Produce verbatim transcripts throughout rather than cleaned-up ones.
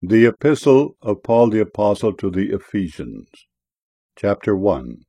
The Epistle of Paul the Apostle to the Ephesians, Chapter one.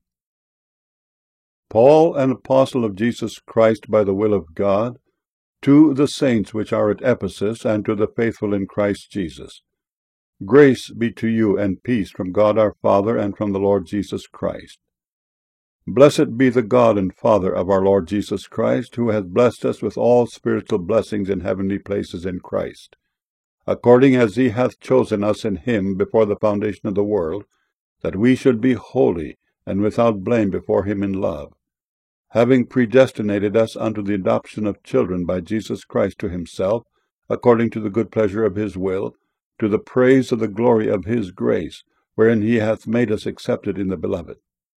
Paul, an apostle of Jesus Christ by the will of God, to the saints which are at Ephesus, and to the faithful in Christ Jesus. Grace be to you and peace from God our Father and from the Lord Jesus Christ. Blessed be the God and Father of our Lord Jesus Christ, who hath blessed us with all spiritual blessings in heavenly places in Christ, according as he hath chosen us in him before the foundation of the world, that we should be holy and without blame before him in love, having predestinated us unto the adoption of children by Jesus Christ to himself, according to the good pleasure of his will, to the praise of the glory of his grace, wherein he hath made us accepted in the Beloved,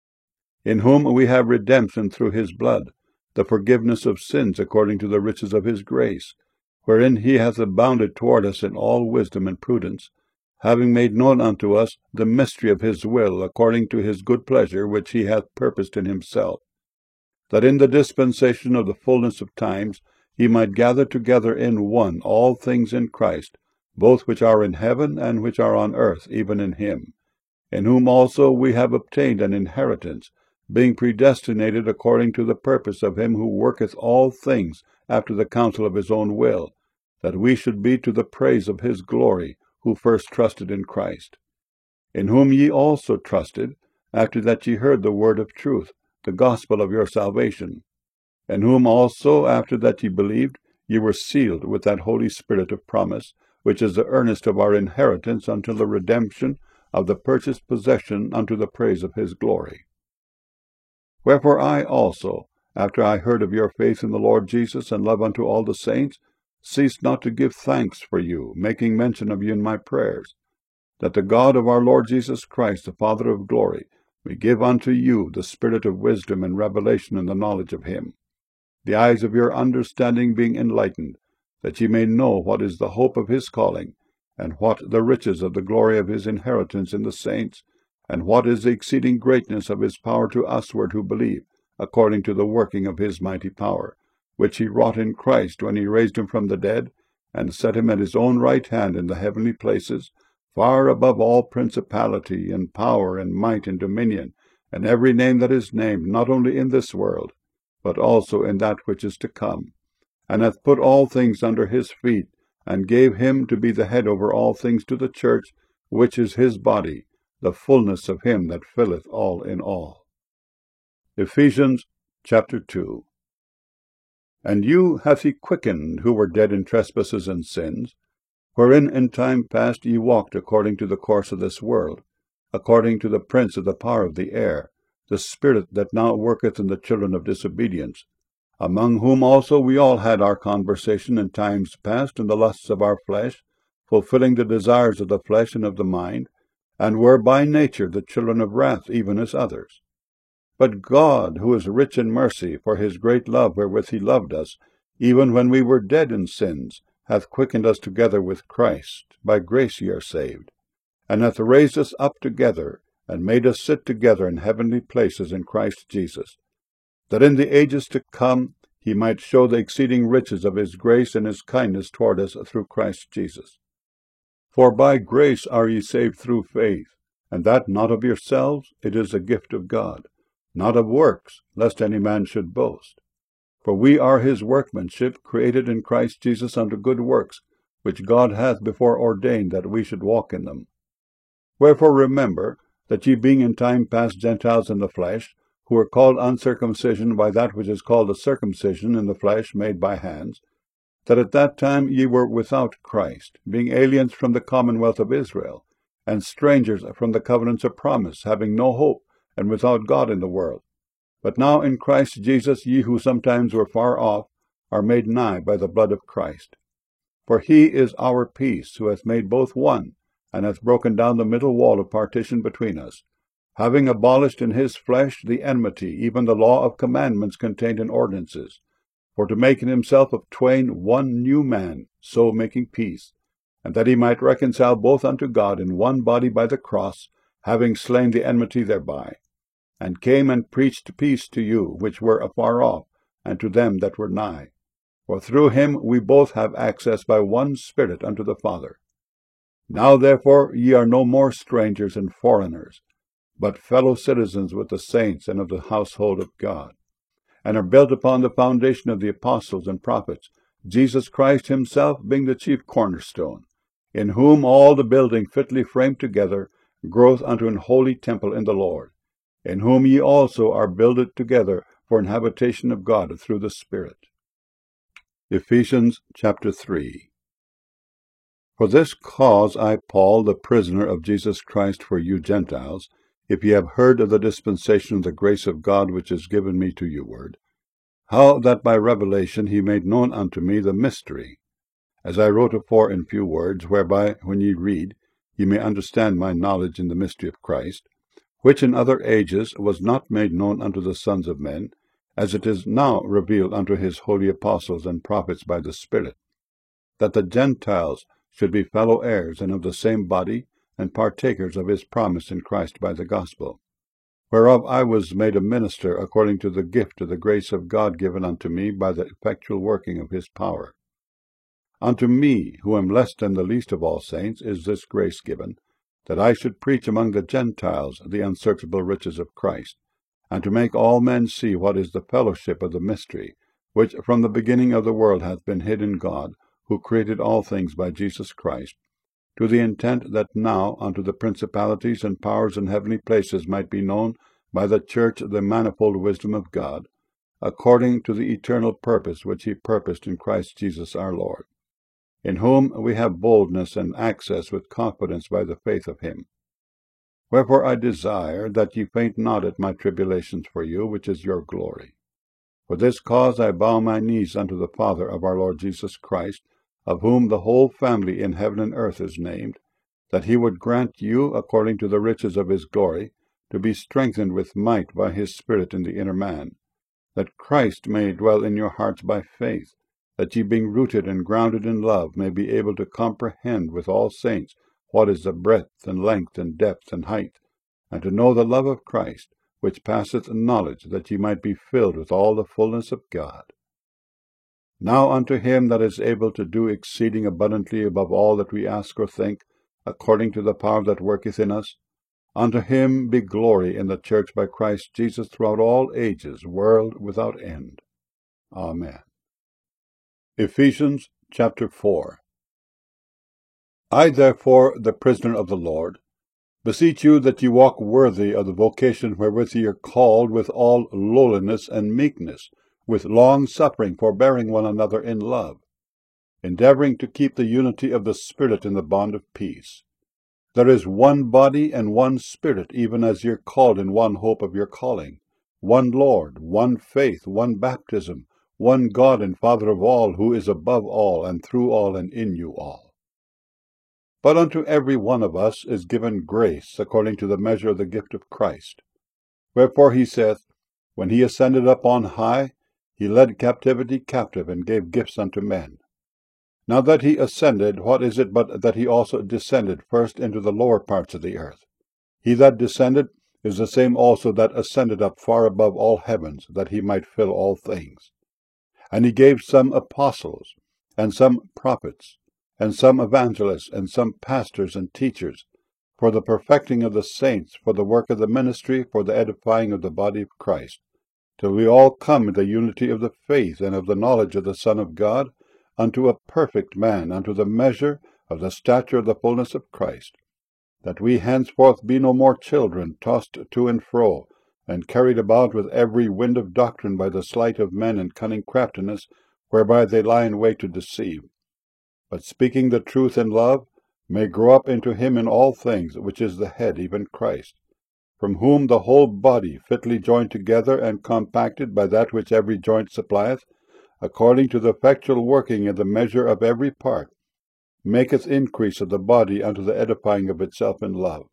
in whom we have redemption through his blood, the forgiveness of sins according to the riches of his grace, wherein he hath abounded toward us in all wisdom and prudence, having made known unto us the mystery of his will, according to his good pleasure, which he hath purposed in himself, that in the dispensation of the fullness of times he might gather together in one all things in Christ, both which are in heaven and which are on earth, even in him, in whom also we have obtained an inheritance, being predestinated according to the purpose of him who worketh all things after the counsel of his own will, that we should be to the praise of his glory, who first trusted in Christ, in whom ye also trusted, after that ye heard the word of truth, the gospel of your salvation, in whom also, after that ye believed, ye were sealed with that Holy Spirit of promise, which is the earnest of our inheritance until the redemption of the purchased possession unto the praise of his glory. Wherefore I also, after I heard of your faith in the Lord Jesus and love unto all the saints, ceased not to give thanks for you, making mention of you in my prayers, that the God of our Lord Jesus Christ, the Father of glory, may give unto you the spirit of wisdom and revelation in the knowledge of him, the eyes of your understanding being enlightened, that ye may know what is the hope of his calling, and what the riches of the glory of his inheritance in the saints, and what is the exceeding greatness of his power to usward who believe, according to the working of his mighty power, which he wrought in Christ when he raised him from the dead, and set him at his own right hand in the heavenly places, far above all principality, and power, and might, and dominion, and every name that is named, not only in this world, but also in that which is to come, and hath put all things under his feet, and gave him to be the head over all things to the church, which is his body, the fullness of him that filleth all in all. Ephesians chapter two. And you hath he quickened, who were dead in trespasses and sins, wherein in time past ye walked according to the course of this world, according to the prince of the power of the air, the spirit that now worketh in the children of disobedience, among whom also we all had our conversation in times past in the lusts of our flesh, fulfilling the desires of the flesh and of the mind, and were by nature the children of wrath, even as others. But God, who is rich in mercy, for his great love wherewith he loved us, even when we were dead in sins, hath quickened us together with Christ. By grace ye are saved, and hath raised us up together, and made us sit together in heavenly places in Christ Jesus, that in the ages to come he might show the exceeding riches of his grace and his kindness toward us through Christ Jesus. For by grace are ye saved through faith, and that not of yourselves, it is a gift of God, not of works, lest any man should boast. For we are his workmanship, created in Christ Jesus unto good works, which God hath before ordained that we should walk in them. Wherefore remember, that ye being in time past Gentiles in the flesh, who are called uncircumcision by that which is called a circumcision in the flesh made by hands, that at that time ye were without Christ, being aliens from the commonwealth of Israel, and strangers from the covenants of promise, having no hope, and without God in the world. But now in Christ Jesus ye who sometimes were far off are made nigh by the blood of Christ. For he is our peace, who hath made both one, and hath broken down the middle wall of partition between us, having abolished in his flesh the enmity, even the law of commandments contained in ordinances, for to make in himself of twain one new man, so making peace, and that he might reconcile both unto God in one body by the cross, having slain the enmity thereby, and came and preached peace to you which were afar off, and to them that were nigh. For through him we both have access by one Spirit unto the Father. Now therefore ye are no more strangers and foreigners, but fellow citizens with the saints and of the household of God, and are built upon the foundation of the apostles and prophets, Jesus Christ himself being the chief cornerstone, in whom all the building fitly framed together groweth unto an holy temple in the Lord, in whom ye also are builded together for an habitation of God through the Spirit. Ephesians chapter three. For this cause I, Paul, the prisoner of Jesus Christ for you Gentiles, if ye have heard of the dispensation of the grace of God which is given me to you ward, how that by revelation he made known unto me the mystery, as I wrote afore in few words, whereby, when ye read, ye may understand my knowledge in the mystery of Christ, which in other ages was not made known unto the sons of men, as it is now revealed unto his holy apostles and prophets by the Spirit, that the Gentiles should be fellow heirs and of the same body, and partakers of his promise in Christ by the gospel, whereof I was made a minister according to the gift of the grace of God given unto me by the effectual working of his power. Unto me, who am less than the least of all saints, is this grace given, that I should preach among the Gentiles the unsearchable riches of Christ, and to make all men see what is the fellowship of the mystery, which from the beginning of the world hath been hid in God, who created all things by Jesus Christ, to the intent that now unto the principalities and powers in heavenly places might be known by the church the manifold wisdom of God, according to the eternal purpose which he purposed in Christ Jesus our Lord, in whom we have boldness and access with confidence by the faith of him. Wherefore I desire that ye faint not at my tribulations for you, which is your glory. For this cause I bow my knees unto the Father of our Lord Jesus Christ, of whom the whole family in heaven and earth is named, that he would grant you, according to the riches of his glory, to be strengthened with might by his Spirit in the inner man, that Christ may dwell in your hearts by faith, that ye being rooted and grounded in love may be able to comprehend with all saints what is the breadth and length and depth and height, and to know the love of Christ, which passeth knowledge, that ye might be filled with all the fullness of God. Now unto him that is able to do exceeding abundantly above all that we ask or think, according to the power that worketh in us, unto him be glory in the church by Christ Jesus throughout all ages, world without end. Amen. Ephesians chapter four. I therefore, the prisoner of the Lord, beseech you that ye walk worthy of the vocation wherewith ye are called, with all lowliness and meekness, with long-suffering, forbearing one another in love, endeavoring to keep the unity of the Spirit in the bond of peace. There is one body and one Spirit, even as ye are called in one hope of your calling, one Lord, one faith, one baptism, one God and Father of all, who is above all, and through all, and in you all. But unto every one of us is given grace according to the measure of the gift of Christ. Wherefore he saith, When he ascended up on high, he led captivity captive, and gave gifts unto men. Now that he ascended, what is it but that he also descended first into the lower parts of the earth? He that descended is the same also that ascended up far above all heavens, that he might fill all things. And he gave some apostles, and some prophets, and some evangelists, and some pastors and teachers, for the perfecting of the saints, for the work of the ministry, for the edifying of the body of Christ, till we all come in the unity of the faith and of the knowledge of the Son of God, unto a perfect man, unto the measure of the stature of the fullness of Christ, that we henceforth be no more children, tossed to and fro, and carried about with every wind of doctrine by the sleight of men and cunning craftiness, whereby they lie in wait to deceive, but speaking the truth in love, may grow up into him in all things, which is the head, even Christ, from whom the whole body, fitly joined together and compacted by that which every joint supplieth, according to the effectual working in the measure of every part, maketh increase of the body unto the edifying of itself in love.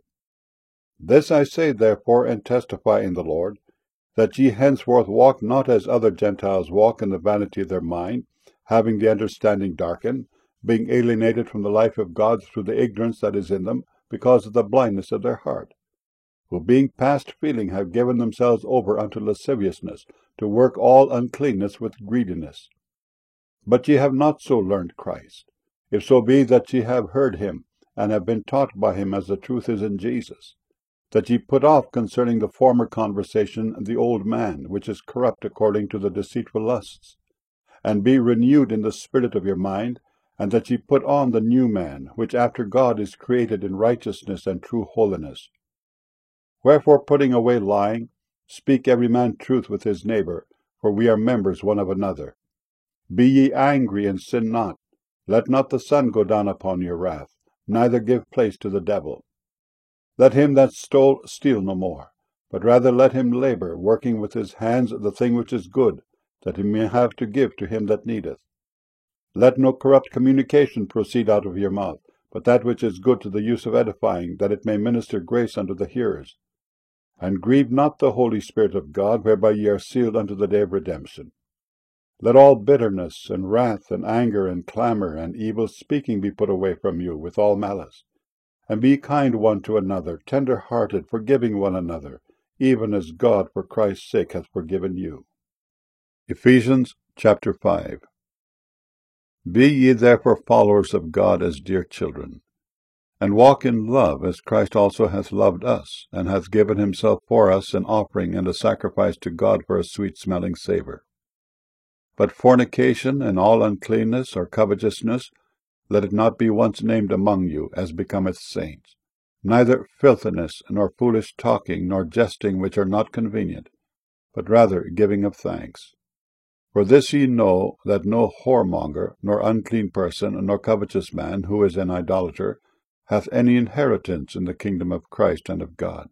This I say therefore, and testify in the Lord, that ye henceforth walk not as other Gentiles walk, in the vanity of their mind, having the understanding darkened, being alienated from the life of God through the ignorance that is in them, because of the blindness of their heart, who being past feeling have given themselves over unto lasciviousness, to work all uncleanness with greediness. But ye have not so learned Christ, if so be that ye have heard him, and have been taught by him as the truth is in Jesus, that ye put off concerning the former conversation the old man, which is corrupt according to the deceitful lusts, and be renewed in the spirit of your mind, and that ye put on the new man, which after God is created in righteousness and true holiness. Wherefore, putting away lying, speak every man truth with his neighbour, for we are members one of another. Be ye angry, and sin not. Let not the sun go down upon your wrath, neither give place to the devil. Let him that stole steal no more, but rather let him labour, working with his hands the thing which is good, that he may have to give to him that needeth. Let no corrupt communication proceed out of your mouth, but that which is good to the use of edifying, that it may minister grace unto the hearers. And grieve not the Holy Spirit of God, whereby ye are sealed unto the day of redemption. Let all bitterness, and wrath, and anger, and clamour, and evil speaking be put away from you, with all malice. And be kind one to another, tender-hearted, forgiving one another, even as God for Christ's sake hath forgiven you. Ephesians chapter five. Be ye therefore followers of God as dear children, and walk in love, as Christ also hath loved us, and hath given himself for us an offering and a sacrifice to God for a sweet-smelling savour. But fornication and all uncleanness or covetousness, let it not be once named among you, as becometh saints, neither filthiness, nor foolish talking, nor jesting, which are not convenient, but rather giving of thanks. For this ye know, that no whoremonger, nor unclean person, nor covetous man, who is an idolater, hath any inheritance in the kingdom of Christ and of God.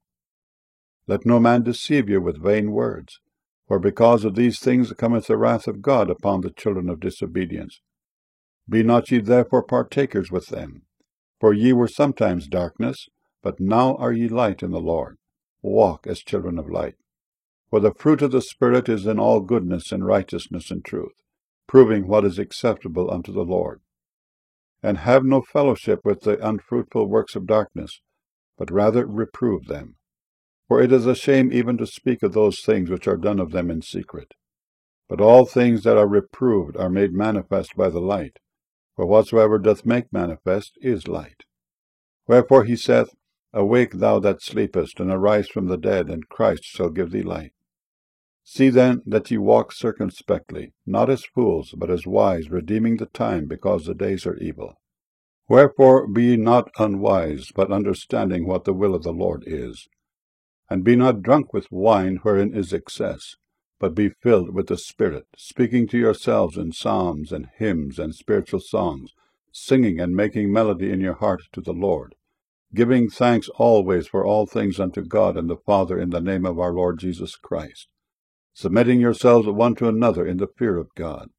Let no man deceive you with vain words, for because of these things cometh the wrath of God upon the children of disobedience. Be not ye therefore partakers with them. For ye were sometimes darkness, but now are ye light in the Lord. Walk as children of light. For the fruit of the Spirit is in all goodness and righteousness and truth, proving what is acceptable unto the Lord. And have no fellowship with the unfruitful works of darkness, but rather reprove them. For it is a shame even to speak of those things which are done of them in secret. But all things that are reproved are made manifest by the light, for whatsoever doth make manifest is light. Wherefore he saith, Awake thou that sleepest, and arise from the dead, and Christ shall give thee light. See then that ye walk circumspectly, not as fools, but as wise, redeeming the time, because the days are evil. Wherefore be ye not unwise, but understanding what the will of the Lord is. And be not drunk with wine, wherein is excess, but be filled with the Spirit, speaking to yourselves in psalms and hymns and spiritual songs, singing and making melody in your heart to the Lord, giving thanks always for all things unto God and the Father in the name of our Lord Jesus Christ, submitting yourselves one to another in the fear of God.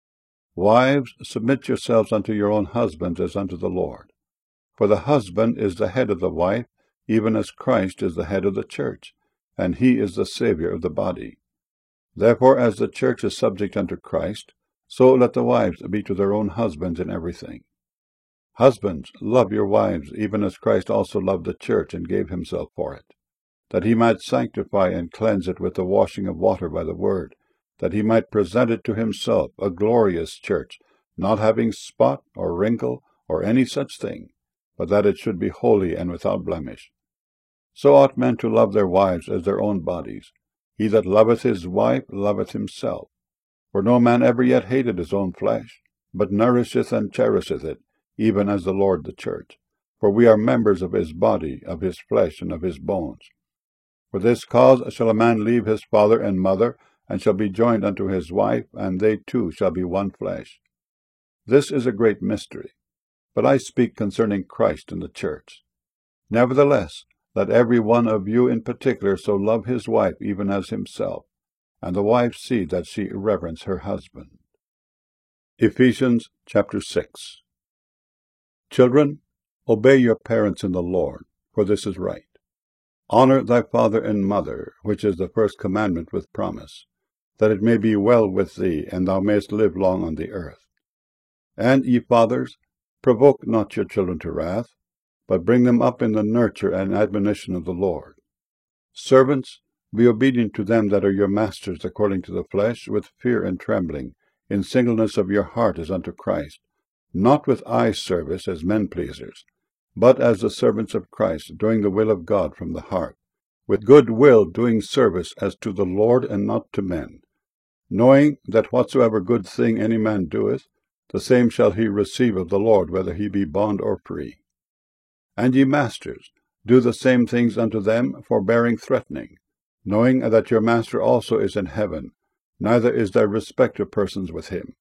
Wives, submit yourselves unto your own husbands as unto the Lord. For the husband is the head of the wife, even as Christ is the head of the church, and he is the Saviour of the body. Therefore, as the church is subject unto Christ, so let the wives be to their own husbands in everything. Husbands, love your wives, even as Christ also loved the church and gave himself for it, that he might sanctify and cleanse it with the washing of water by the word, that he might present it to himself a glorious church, not having spot or wrinkle or any such thing, but that it should be holy and without blemish. So ought men to love their wives as their own bodies. He that loveth his wife loveth himself. For no man ever yet hated his own flesh, but nourisheth and cherisheth it, even as the Lord the church. For we are members of his body, of his flesh, and of his bones. For this cause shall a man leave his father and mother, and shall be joined unto his wife, and they two shall be one flesh. This is a great mystery, but I speak concerning Christ and the church. Nevertheless, let every one of you in particular so love his wife even as himself, and the wife see that she reverence her husband. Ephesians chapter six. Children, obey your parents in the Lord, for this is right. Honor thy father and mother, which is the first commandment with promise, that it may be well with thee, and thou mayest live long on the earth. And ye fathers, provoke not your children to wrath, but bring them up in the nurture and admonition of the Lord. Servants, be obedient to them that are your masters according to the flesh, with fear and trembling, in singleness of your heart as unto Christ, not with eye service as men-pleasers, but as the servants of Christ, doing the will of God from the heart, with good will doing service as to the Lord and not to men, knowing that whatsoever good thing any man doeth, the same shall he receive of the Lord, whether he be bond or free. And ye masters, do the same things unto them, forbearing threatening, knowing that your master also is in heaven, neither is there respect of persons with him.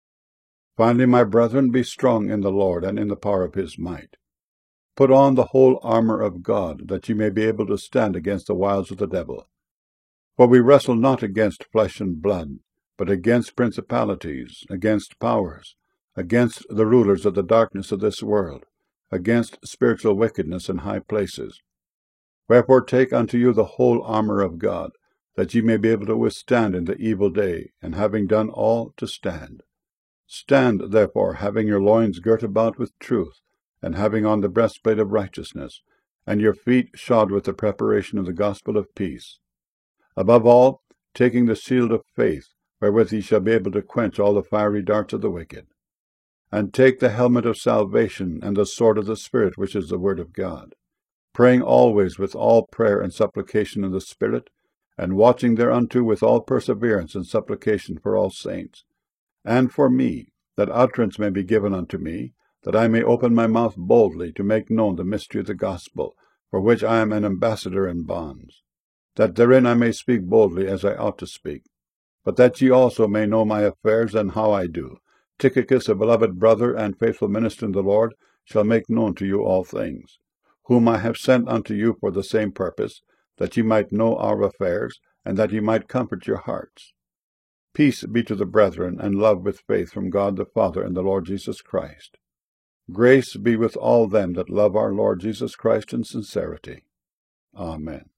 Finally, my brethren, be strong in the Lord and in the power of his might. Put on the whole armor of God, that ye may be able to stand against the wiles of the devil. For we wrestle not against flesh and blood, but against principalities, against powers, against the rulers of the darkness of this world, against spiritual wickedness in high places. Wherefore take unto you the whole armor of God, that ye may be able to withstand in the evil day, and having done all, to stand. Stand, therefore, having your loins girt about with truth, and having on the breastplate of righteousness, and your feet shod with the preparation of the gospel of peace. Above all, taking the shield of faith, wherewith ye shall be able to quench all the fiery darts of the wicked. And take the helmet of salvation, and the sword of the Spirit, which is the word of God, praying always with all prayer and supplication in the Spirit, and watching thereunto with all perseverance and supplication for all saints, and for me, that utterance may be given unto me, that I may open my mouth boldly to make known the mystery of the gospel, for which I am an ambassador in bonds, that therein I may speak boldly as I ought to speak. But that ye also may know my affairs and how I do, Tychicus, a beloved brother and faithful minister in the Lord, shall make known to you all things, whom I have sent unto you for the same purpose, that ye might know our affairs, and that ye might comfort your hearts. Peace be to the brethren, and love with faith from God the Father and the Lord Jesus Christ. Grace be with all them that love our Lord Jesus Christ in sincerity. Amen.